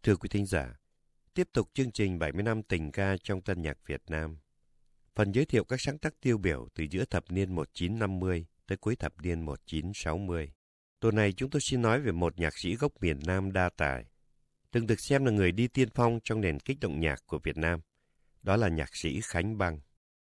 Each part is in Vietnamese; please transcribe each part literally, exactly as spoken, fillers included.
thưa quý thính giả, tiếp tục chương trình bảy mươi năm tình ca trong tân nhạc Việt Nam. Phần giới thiệu các sáng tác tiêu biểu từ giữa thập niên một nghìn chín trăm năm mươi tới cuối thập niên một nghìn chín trăm sáu mươi. Tuần này chúng tôi xin nói về một nhạc sĩ gốc miền Nam đa tài, từng được xem là người đi tiên phong trong nền kích động nhạc của Việt Nam. Đó là nhạc sĩ Khánh Băng.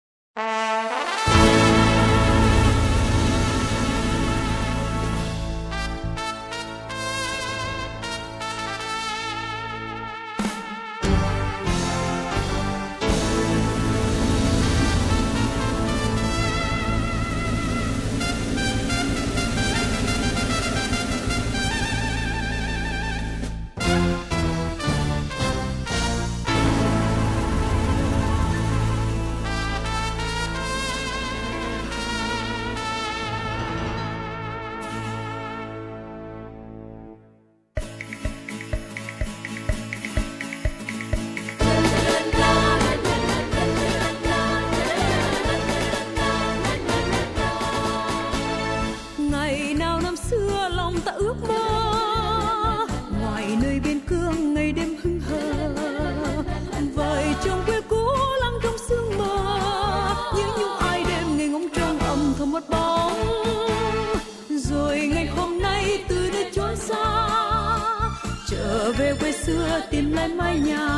Về quê xưa tìm lại mái nhà,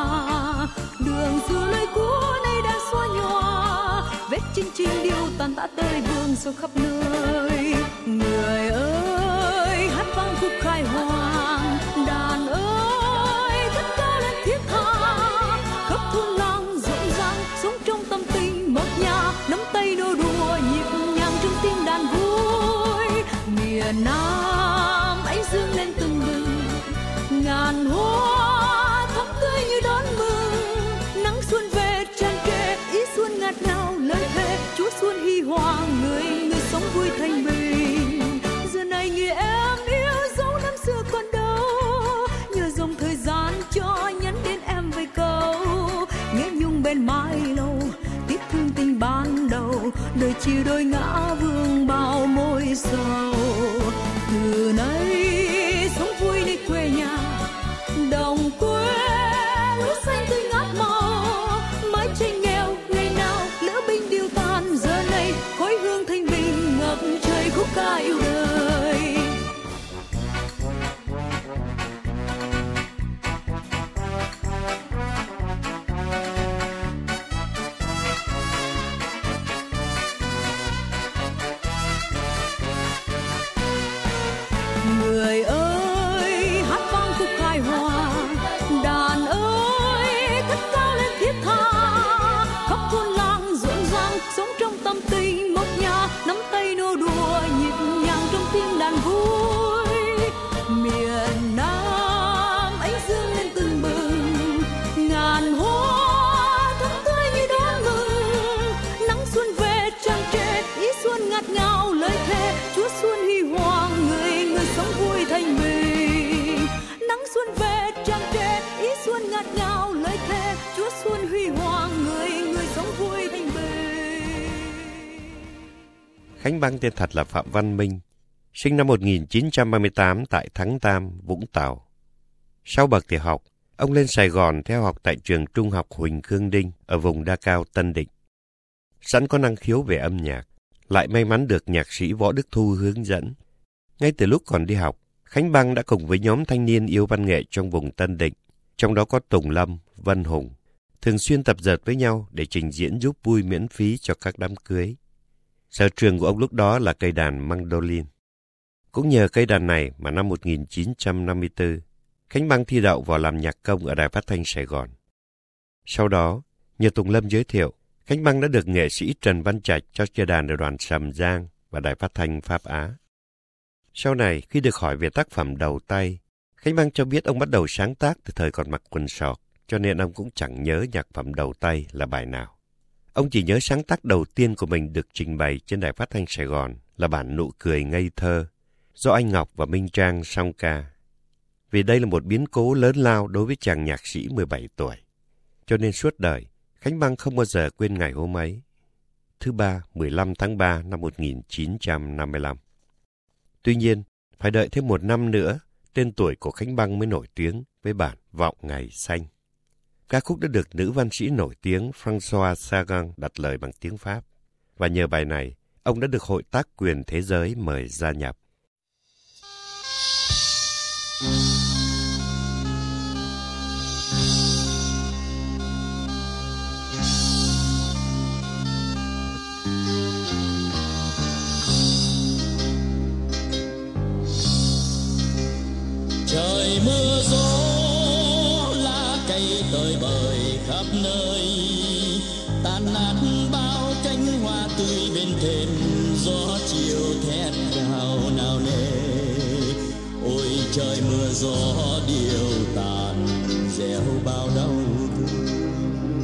đường xưa lối cũ nay đã xóa nhòa, vết chinh chinh điêu tàn tạ tơi vương sâu khắp nơi. Người ơi hát vang khúc khai hoàng, đàn ơi tất cả lên thiết tha, khắp thôn làng rộn ràng sống trong tâm tình mộc nhà, nắm tay đua đùa nhịp nhàng trong tiếng đàn vui. Miền Nam ánh dương lên từng bừng, ngàn hoa thắm tươi như đón mừng, nắng xuân về tràn trề ý xuân ngạt ngào lời thề Chúa xuân huy hoàng, người người sống vui thanh bình. Giờ này người em yêu dấu năm xưa còn đâu, nhờ dòng thời gian cho nhắn đến em vài câu, nghe nhung bên mái lâu tiếc thương tình ban đầu, đời chia đôi ngã vương bao mối sầu. Từ nay sống vui nơi quê nhà, đồng quê lúa xanh tươi ngát màu, mái tranh nghèo ngày nào lửa binh tiêu tan, giờ này khói hương thanh bình ngập trời khúc ca yêu đời. Người ơi hát vang khúc khai hòa, đàn ơi cất cao lên thiết tha, khắp thôn làng rộn ràng sống trong tâm tình một nhà, nắm tay nô đùa nhịp nhàng trong tiếng đàn vui. Miền Nam ánh dương lên từng bừng, ngàn hoa thắm tươi như đón mừng, nắng xuân về tràn trề ý xuân ngạt ngào lời thề Chúa xuân huy hoàng, người người sống vui thanh bình. Nắng xuân về tràn trề ý xuân ngạt ngào lời thề Chúa xuân huy hoàng, người người sống vui thanh bình. Khánh Băng tên thật là Phạm Văn Minh, sinh năm một nghìn chín trăm ba mươi tám tại Thắng Tam, Vũng Tàu. Sau bậc tiểu học, ông lên Sài Gòn theo học tại trường trung học Huỳnh Khương Đinh ở vùng Đa Cao, Tân Định. Sẵn có năng khiếu về âm nhạc, lại may mắn được nhạc sĩ Võ Đức Thu hướng dẫn. Ngay từ lúc còn đi học, Khánh Băng đã cùng với nhóm thanh niên yêu văn nghệ trong vùng Tân Định, trong đó có Tùng Lâm, Vân Hùng, thường xuyên tập dượt với nhau để trình diễn giúp vui miễn phí cho các đám cưới. Sở trường của ông lúc đó là cây đàn mandolin. Cũng nhờ cây đàn này mà năm một nghìn chín trăm năm mươi tư, Khánh Băng thi đậu vào làm nhạc công ở Đài Phát thanh Sài Gòn. Sau đó, nhờ Tùng Lâm giới thiệu, Khánh Băng đã được nghệ sĩ Trần Văn Trạch cho chơi đàn ở đoàn Sầm Giang và Đài Phát thanh Pháp Á. Sau này, khi được hỏi về tác phẩm đầu tay, Khánh Băng cho biết ông bắt đầu sáng tác từ thời còn mặc quần sọt, cho nên ông cũng chẳng nhớ nhạc phẩm đầu tay là bài nào. Ông chỉ nhớ sáng tác đầu tiên của mình được trình bày trên Đài Phát thanh Sài Gòn là bản Nụ cười ngây thơ, do anh Ngọc và Minh Trang song ca. Vì đây là một biến cố lớn lao đối với chàng nhạc sĩ mười bảy tuổi, cho nên suốt đời, Khánh Băng không bao giờ quên ngày hôm ấy. Thứ ba, mười lăm tháng ba năm một nghìn chín trăm năm mươi lăm. Tuy nhiên, phải đợi thêm một năm nữa tên tuổi của Khánh Băng mới nổi tiếng với bản Vọng Ngày Xanh. Ca khúc đã được nữ văn sĩ nổi tiếng François Sagan đặt lời bằng tiếng Pháp. Và nhờ bài này, ông đã được Hội Tác quyền Thế giới mời gia nhập. Trời mưa gió lá cây tơi bời khắp nơi, tan nát bao cánh hoa tươi bên thềm, gió chiều thét gào nào nề. Ôi trời mưa gió điệu tàn, dẻo bao đau thương.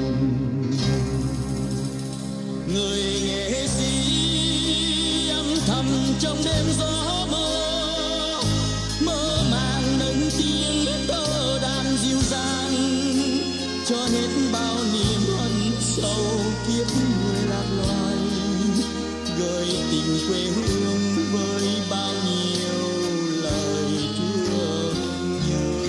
Người nghệ sĩ âm thầm trong đêm gió mơ, mơ màng nâng tiếng tơ đàn dịu dàng, cho hết bao niềm hận sâu kiếp người lạc loài, gửi tình quê hương với bao nhiêu lời thương nhớ.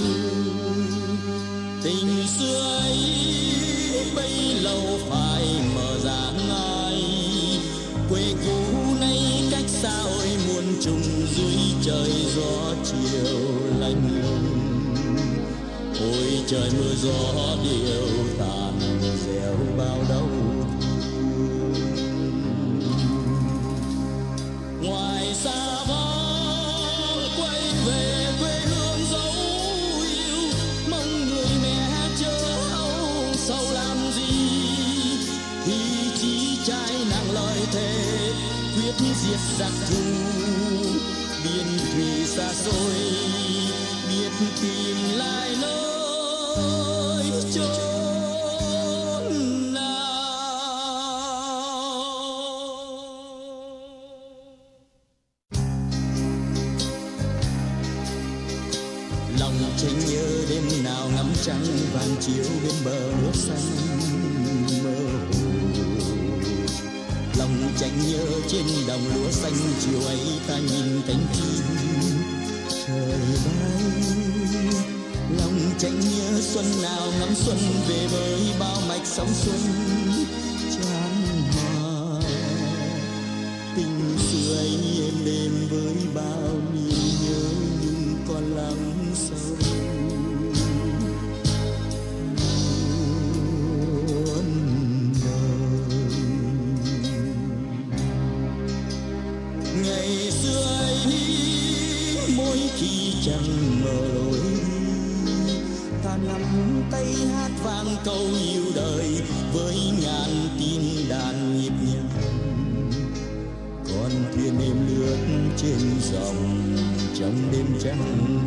Tình xưa ấy bấy lâu phải mở dáng ai, quê cũ nay cách xa ôi muôn trùng, dưới trời gió chiều lạnh lùng. Ôi trời mưa gió điệu tàn, dẻo bao đau thương. Ngoài xa vắng quay về quê hương dấu yêu, mong người mẹ chớ âu sầu làm gì, thì chỉ trai nặng lời thề quyết diệt giặc thù. Biên thủy xa xôi biết tìm lại nơi chốn nào. Lòng tranh nhớ đêm nào ngắm trăng vàng chiếu bên bờ nước xanh mơ hồ. Lòng tranh nhớ trên đồng lúa xanh chiều ấy ta nhìn cánh chim trời bay. Lòng tranh nhớ xuân nào ngắm xuân về với bao mạch sóng xuân chan hòa. Tình xưa ấy êm đêm với bao niềm nhớ nhưng còn lắng sâu. Ngày xưa ấy mỗi khi chẳng mở lối đi, ta nắm tay hát vang câu yêu đời với ngàn tim đàn nhịp nhàng. Con thuyền êm lướt trên dòng trong đêm trắng,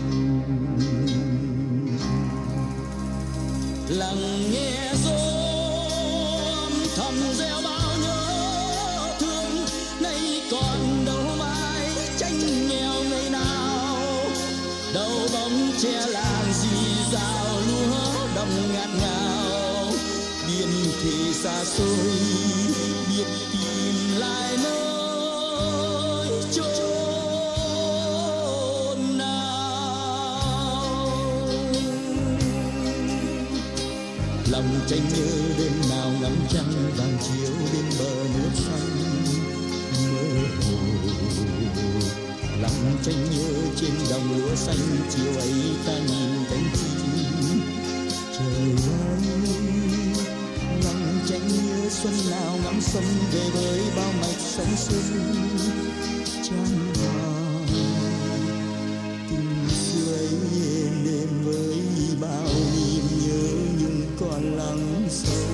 lắng nghe gió âm thầm reo bao nhớ thương. Nay còn đâu mãi tranh nghèo ngày nào, đâu bóng che làng dì dào lúa đồng ngạt ngào. Biên thủy xa xôi biết tìm lại nơi chốn nào. Lòng tranh nhớ đêm nào ngắm trăng vàng chiếu bên bờ nước xanh mơ hồ. Lòng tranh nhớ trên đồng lúa xanh chiều ấy ta nhìn cánh chim trời bay. Lòng tranh nhớ xuân nào ngắm xuân về với bao mạch sóng xuân chan hòa. Tình xưa ấy êm đêm với bao niềm nhớ nhưng còn lắng sâu.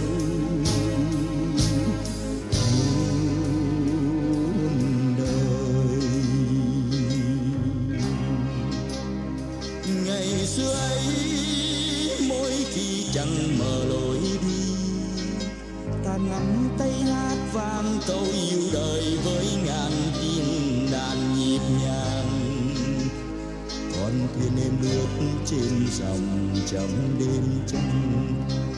Ngày xưa ấy mỗi khi chẳng mở lối đi, ta nắm tay hát vang câu yêu đời với ngàn tiếng đàn nhịp nhàng. Con thuyền êm lướt trên dòng trong đêm trăng,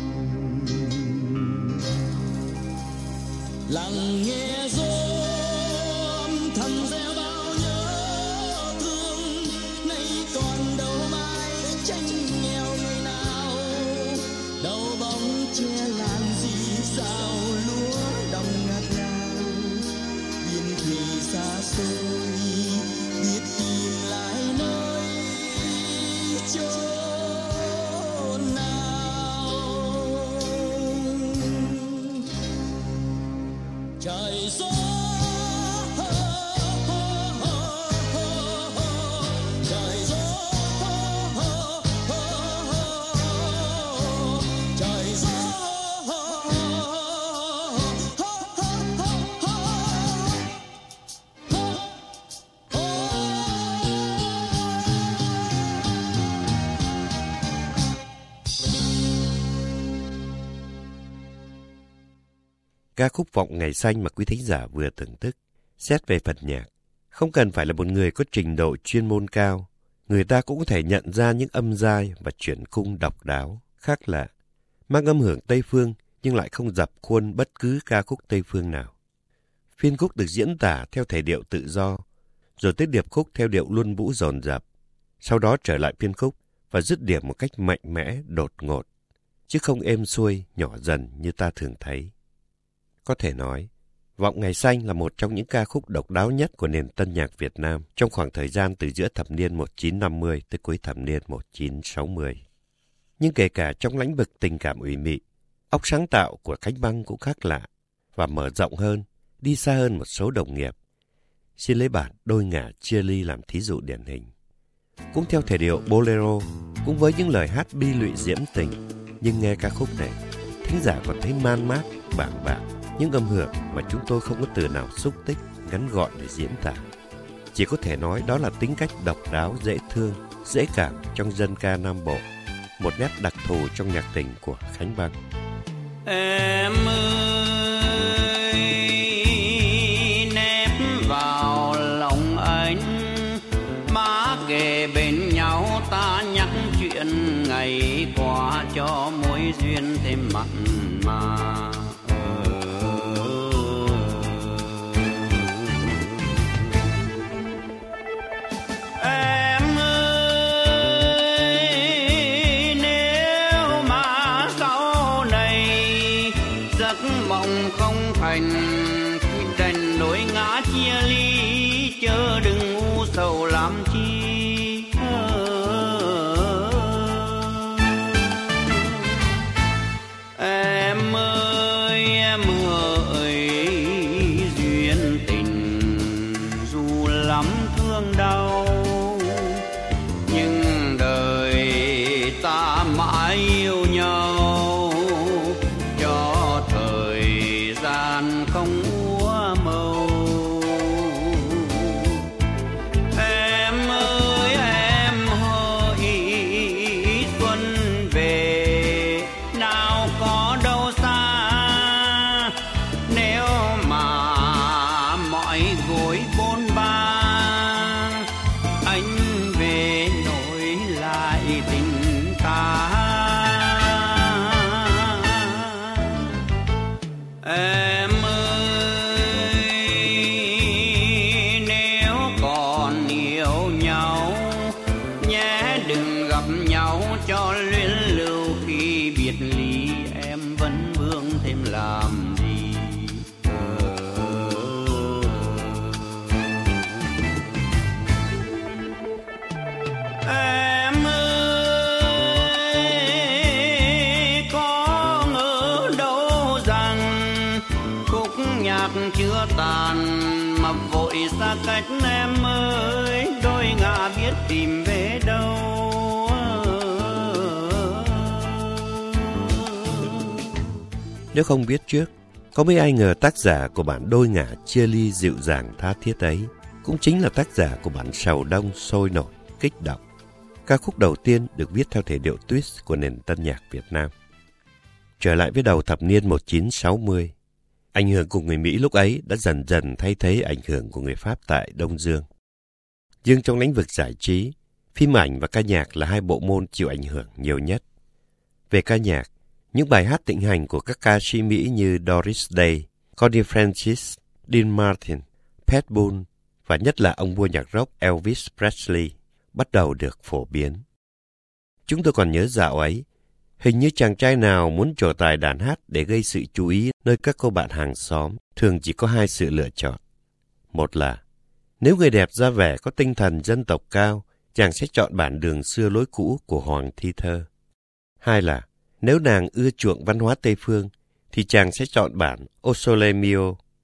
lắng nghe gió âm thầm reo bao nhớ thương. trời gió trời gió trời gió. Ca khúc Vọng Ngày Xanh mà quý thính giả vừa thưởng thức, xét về phần nhạc, không cần phải là một người có trình độ chuyên môn cao, người ta cũng có thể nhận ra những âm giai và chuyển khung độc đáo, khác lạ, mang âm hưởng Tây Phương nhưng lại không dập khuôn bất cứ ca khúc Tây Phương nào. Phiên khúc được diễn tả theo thể điệu tự do, rồi tới điệp khúc theo điệu luân vũ dồn dập, sau đó trở lại phiên khúc và dứt điểm một cách mạnh mẽ, đột ngột, chứ không êm xuôi, nhỏ dần như ta thường thấy. Có thể nói, Vọng Ngày Xanh là một trong những ca khúc độc đáo nhất của nền tân nhạc Việt Nam trong khoảng thời gian từ giữa thập niên một nghìn chín trăm năm mươi tới cuối thập niên một nghìn chín trăm sáu mươi. Nhưng kể cả trong lĩnh vực tình cảm ủy mị, óc sáng tạo của Khánh Băng cũng khác lạ và mở rộng hơn, đi xa hơn một số đồng nghiệp. Xin lấy bản Đôi Ngả Chia Ly làm thí dụ điển hình. Cũng theo thể điệu bolero, cũng với những lời hát bi lụy diễm tình, nhưng nghe ca khúc này, thính giả còn thấy man mác, bảng bạc, những âm hưởng mà chúng tôi không có từ nào xúc tích, ngắn gọn để diễn tả. Chỉ có thể nói đó là tính cách độc đáo, dễ thương, dễ cảm trong dân ca Nam Bộ, một nét đặc thù trong nhạc tình của Khánh Băng. Em ơi, nép vào lòng anh, má kề bên nhau ta nhắc chuyện ngày qua cho mối duyên thêm mặn mà. Mộng không thành khi đành nỗi ngã chia ly, chớ đừng u sầu làm chi. Em ơi em ơi, duyên tình dù lắm thương đau, nhưng đời ta mãi yêu nhau. Không úa màu. Em ơi em hỡi, xuân về nào có đâu xa, nếu mà mọi gối bôn ba, anh về nối lại tình ta. Em cho luyến lưu khi biệt ly, em vẫn vương thêm làm gì. Em ơi, có ngờ đâu rằng khúc nhạc chưa tàn mà vội xa cách. Em ơi, đôi ngả biết tìm về đâu. Nếu không biết trước, có mấy ai ngờ tác giả của bản Đôi Ngả Chia Ly dịu dàng tha thiết ấy cũng chính là tác giả của bản Sầu Đông sôi nổi, kích động. Ca khúc đầu tiên được viết theo thể điệu twist của nền tân nhạc Việt Nam. Trở lại với đầu thập niên một nghìn chín trăm sáu mươi, ảnh hưởng của người Mỹ lúc ấy đã dần dần thay thế ảnh hưởng của người Pháp tại Đông Dương. Nhưng trong lĩnh vực giải trí, phim ảnh và ca nhạc là hai bộ môn chịu ảnh hưởng nhiều nhất. Về ca nhạc, những bài hát thịnh hành của các ca sĩ Mỹ như Doris Day, Connie Francis, Dean Martin, Pat Boone và nhất là ông vua nhạc rock Elvis Presley bắt đầu được phổ biến. Chúng tôi còn nhớ dạo ấy, hình như chàng trai nào muốn trổ tài đàn hát để gây sự chú ý nơi các cô bạn hàng xóm thường chỉ có hai sự lựa chọn. Một là, nếu người đẹp ra vẻ có tinh thần dân tộc cao, chàng sẽ chọn bản Đường Xưa Lối Cũ của Hoàng Thi Thơ. Hai là, nếu nàng ưa chuộng văn hóa Tây Phương, thì chàng sẽ chọn bản O Sole Mio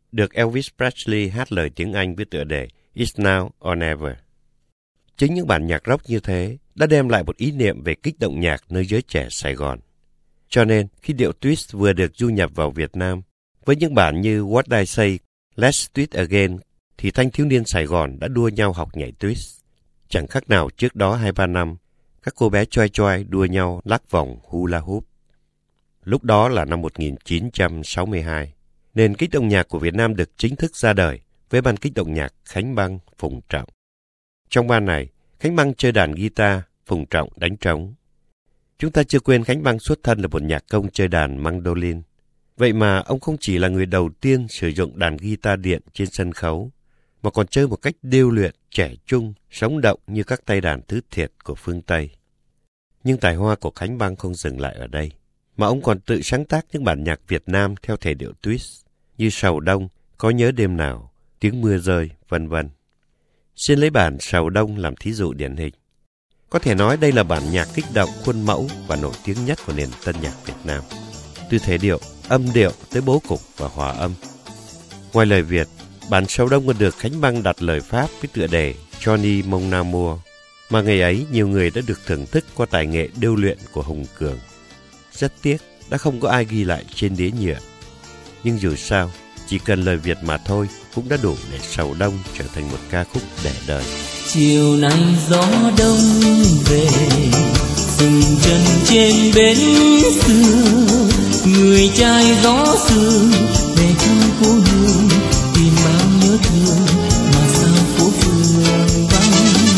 được Elvis Presley hát lời tiếng Anh với tựa đề It's Now or Never. Chính những bản nhạc rock như thế đã đem lại một ý niệm về kích động nhạc nơi giới trẻ Sài Gòn. Cho nên, khi điệu twist vừa được du nhập vào Việt Nam, với những bản như What I Say, Let's Do It Again, thì thanh thiếu niên Sài Gòn đã đua nhau học nhảy twist. Chẳng khác nào trước đó hai ba năm, các cô bé choi choi đua nhau lắc vòng hula hoop. Lúc đó là năm một nghìn chín trăm sáu mươi hai, nền kích động nhạc của Việt Nam được chính thức ra đời với ban kích động nhạc Khánh Băng, Phùng Trọng. Trong ban này, Khánh Băng chơi đàn guitar, Phùng Trọng đánh trống. Chúng ta chưa quên Khánh Băng xuất thân là một nhạc công chơi đàn mandolin. Vậy mà ông không chỉ là người đầu tiên sử dụng đàn guitar điện trên sân khấu, mà còn chơi một cách điêu luyện, trẻ trung, sống động như các tay đàn thứ thiệt của phương Tây. Nhưng tài hoa của Khánh Băng không dừng lại ở đây, mà ông còn tự sáng tác những bản nhạc Việt Nam theo thể điệu twist, như Sầu Đông, Có Nhớ Đêm Nào, Tiếng Mưa Rơi, vân vân. Xin lấy bản Sầu Đông làm thí dụ điển hình. Có thể nói đây là bản nhạc kích động, khuôn mẫu và nổi tiếng nhất của nền tân nhạc Việt Nam. Từ thể điệu, âm điệu tới bố cục và hòa âm. Ngoài lời Việt, bản Sầu Đông còn được Khánh Băng đặt lời Pháp với tựa đề Johnny Mon Amour, mà ngày ấy nhiều người đã được thưởng thức qua tài nghệ điêu luyện của Hùng Cường. Rất tiếc, đã không có ai ghi lại trên đĩa nhựa. Nhưng dù sao, chỉ cần lời Việt mà thôi cũng đã đủ để Sầu Đông trở thành một ca khúc để đời. Chiều nay gió đông về, dừng chân trên bến xưa, người trai gió sương về trong cố hương, tìm bao nhớ thương mà sao phố phường vắng.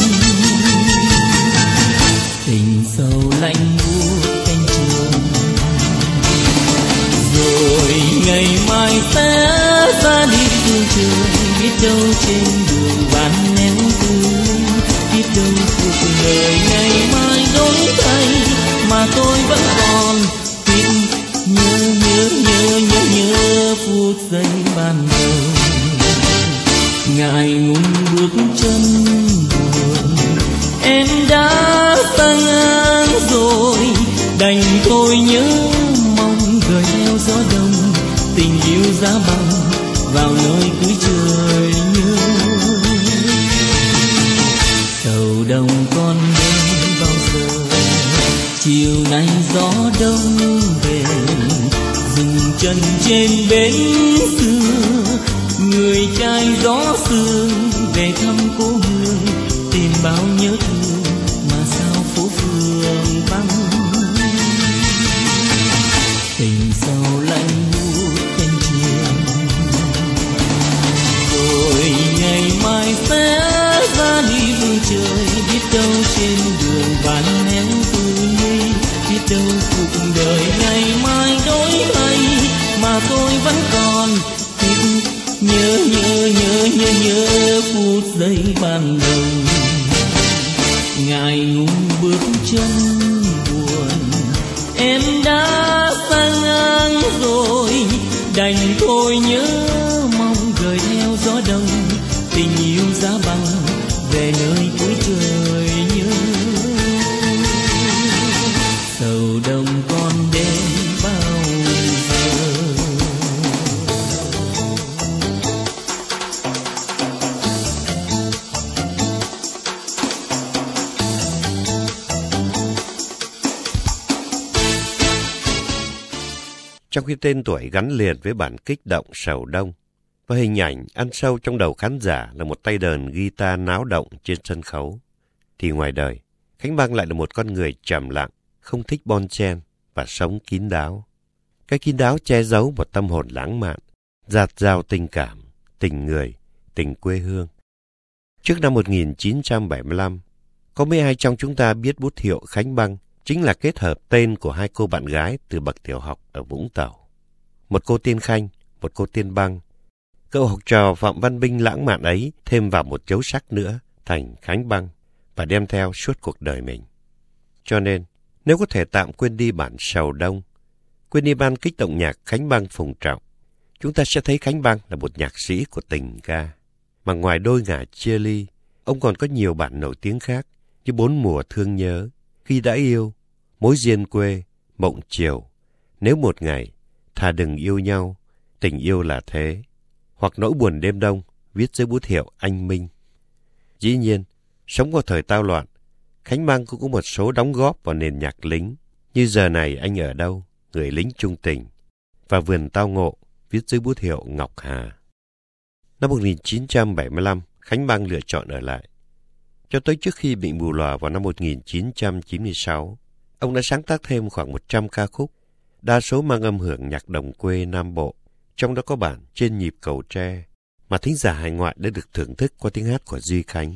Tình sầu lạnh buốt cánh trường, rồi ngày mai sẽ ra đi phương trời, biết đâu trên đường bán nén tươi, biết đâu cuộc đời ngày mai đổi thay mà tôi vẫn còn tin nhớ nhớ nhớ nhớ nhớ phút giây ban đầu. Ngại ngùng bước chân buồn, em đã xa ngang rồi, đành thôi nhớ mong gửi theo gió đông, tình yêu giá băng vào nơi cuối trời nhớ. Sầu đông con đến bao giờ, chiều nay gió đông về, dừng chân trên bến xưa, người trai gió sương về thăm cố hương, tìm bao nhớ thương mà sao phố phường vắng. Tình sầu lạnh buốt cánh chiều, rồi ngày mai sẽ ra đi phương trời, biết đâu trên đường bán nén tươi, biết đâu cuộc đời ngày mai đổi thay mà tôi vẫn còn thích nhớ nhớ nhớ nhớ nhớ phút giây ban đầu. Ngại ngùng bước chân buồn, em đã xa ngang rồi, đành thôi nhớ mong gửi theo gió đông, tình yêu giá băng về nơi cuối trời nhớ. Sầu đông con đến bao giờ. Trong khi tên tuổi gắn liền với bản kích động Sầu Đông, và hình ảnh ăn sâu trong đầu khán giả là một tay đờn guitar náo động trên sân khấu, thì ngoài đời, Khánh Băng lại là một con người trầm lặng, không thích bon chen và sống kín đáo. Cái kín đáo che giấu một tâm hồn lãng mạn, dạt dào tình cảm, tình người, tình quê hương. Trước năm một nghìn chín trăm bảy mươi lăm, có mấy ai trong chúng ta biết bút hiệu Khánh Băng chính là kết hợp tên của hai cô bạn gái từ bậc tiểu học ở Vũng Tàu. Một cô tên Khanh, một cô tên Băng. Cậu học trò Phạm Văn Binh lãng mạn ấy thêm vào một dấu sắc nữa thành Khánh Băng và đem theo suốt cuộc đời mình. Cho nên, nếu có thể tạm quên đi bản Sầu Đông, quên đi ban kích động nhạc Khánh Băng Phùng Trọng, chúng ta sẽ thấy Khánh Băng là một nhạc sĩ của tình ca. Mà ngoài Đôi Ngả Chia Ly, ông còn có nhiều bản nổi tiếng khác như Bốn Mùa Thương Nhớ, Khi Đã Yêu, Mối Duyên Quê, Mộng Chiều, Nếu Một Ngày, Thà Đừng Yêu Nhau, Tình Yêu Là Thế, hoặc Nỗi buồn đêm đông, viết dưới bút hiệu Anh Minh. Dĩ nhiên, sống vào thời tao loạn, Khánh Băng cũng có một số đóng góp vào nền nhạc lính, như Giờ Này Anh Ở Đâu, Người Lính Trung Tình, và Vườn Tao Ngộ, viết dưới bút hiệu Ngọc Hà. Năm một nghìn chín trăm bảy mươi lăm, Khánh Băng lựa chọn ở lại. Cho tới trước khi bị mù lòa vào năm một nghìn chín trăm chín mươi sáu, ông đã sáng tác thêm khoảng một trăm ca khúc, đa số mang âm hưởng nhạc đồng quê Nam Bộ, trong đó có bản Trên Nhịp Cầu Tre, mà thính giả hải ngoại đã được thưởng thức qua tiếng hát của Duy Khánh.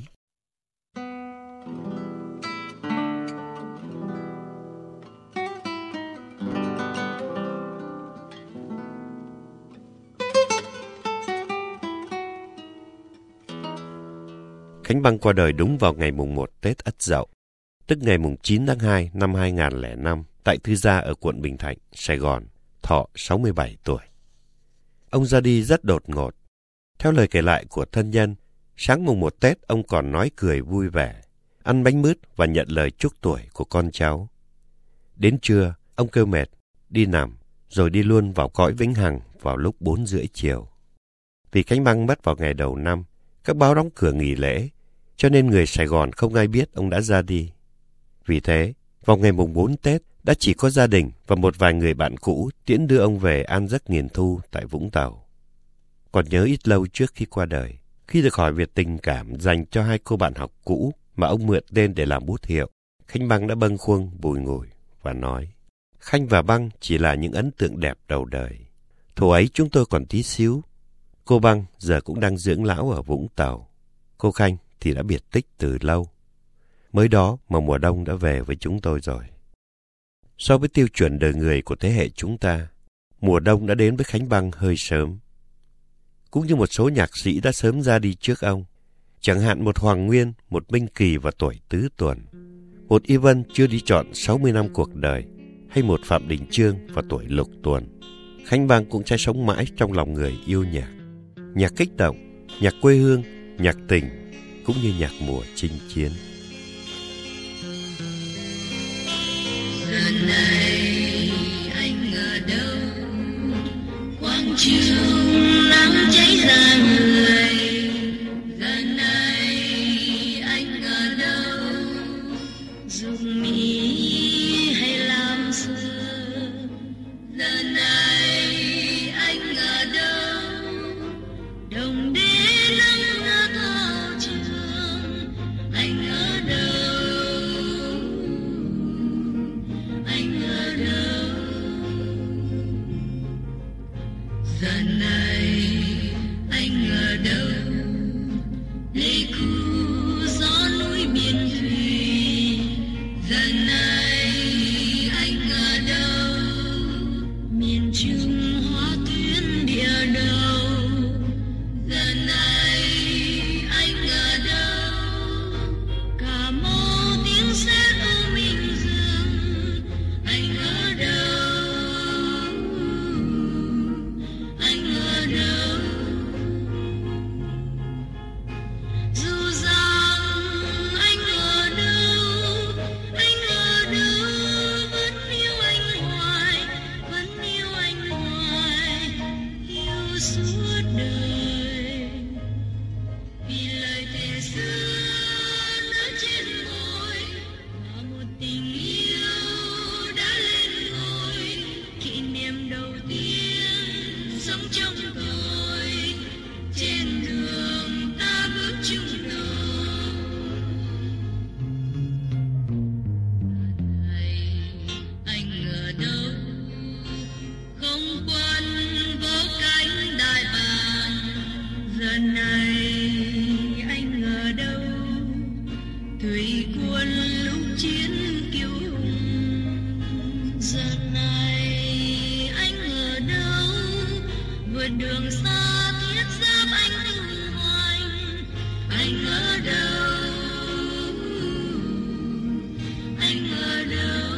Khánh Băng qua đời đúng vào ngày mùng một Tết Ất Dậu, tức ngày mùng chín tháng hai năm hai nghìn không trăm lẻ năm, tại Thư Gia ở quận Bình Thạnh, Sài Gòn, thọ sáu mươi bảy tuổi. Ông ra đi rất đột ngột. Theo lời kể lại của thân nhân, sáng mùng một Tết ông còn nói cười vui vẻ, ăn bánh mứt và nhận lời chúc tuổi của con cháu. Đến trưa, ông kêu mệt, đi nằm, rồi đi luôn vào cõi vĩnh hằng vào lúc bốn rưỡi chiều. Vì Khánh Băng mất vào ngày đầu năm, các báo đóng cửa nghỉ lễ, cho nên người Sài Gòn không ai biết ông đã ra đi. Vì thế, vào ngày mùng bốn Tết, đã chỉ có gia đình và một vài người bạn cũ tiễn đưa ông về an giấc nghìn thu tại Vũng Tàu. Còn nhớ ít lâu trước khi qua đời, khi được hỏi về tình cảm dành cho hai cô bạn học cũ mà ông mượn tên để làm bút hiệu, Khánh Băng đã bâng khuâng bùi ngùi và nói: Khanh và Băng chỉ là những ấn tượng đẹp đầu đời. Thời ấy chúng tôi còn tí xíu. Cô Băng giờ cũng đang dưỡng lão ở Vũng Tàu. Cô Khanh thì đã biệt tích từ lâu. Mới đó mà mùa đông đã về với chúng tôi rồi. So với tiêu chuẩn đời người của thế hệ chúng ta, mùa đông đã đến với Khánh Băng hơi sớm. Cũng như một số nhạc sĩ đã sớm ra đi trước ông, chẳng hạn một Hoàng Nguyên, một Minh Kỳ vào tuổi tứ tuần, một Y Vân chưa đi trọn sáu mươi năm cuộc đời, hay một Phạm Đình Chương vào tuổi lục tuần. Khánh Băng cũng sẽ sống mãi trong lòng người yêu nhạc. Nhạc kích động, nhạc quê hương, nhạc tình, cũng như nhạc mùa chinh chiến. Giờ này anh ở đâu? Quang trường nắng cháy ra người. Giờ này anh ở đâu? Dùng mỹ hay làm xưa? Giờ này anh ở đâu? Đồng đến nắng ở thao trường. Anh ở đâu? Anh ở đâu? Giờ này anh ở đâu? Lê khu gió núi biển thủy. Giờ này anh ở đâu? Miền Trung hóa tuyến địa đầu. Giờ này anh ở đâu? Cà Mau tiếng sét ở Bình Dương. Anh ở đâu? Anh ở đâu? Dù rằng anh ở đâu, anh ở đâu, vẫn yêu anh hoài, vẫn yêu anh hoài, yêu suốt đời. Vì lời thề xưa đã trên môi, và một tình yêu đã lên ngôi. Kỷ niệm đầu tiên sống trong tôi, trên đường ta bước chung đầu. Anh ở đâu? Không quân vỗ cánh đại bàng. Giờ này anh ở đâu? Thủy quân lúc chiến kiêu hùng. Giờ này anh ở đâu? Vượt đường xa thiết giáp anh tung hoành. Anh ở đâu? Anh ở đâu?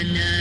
này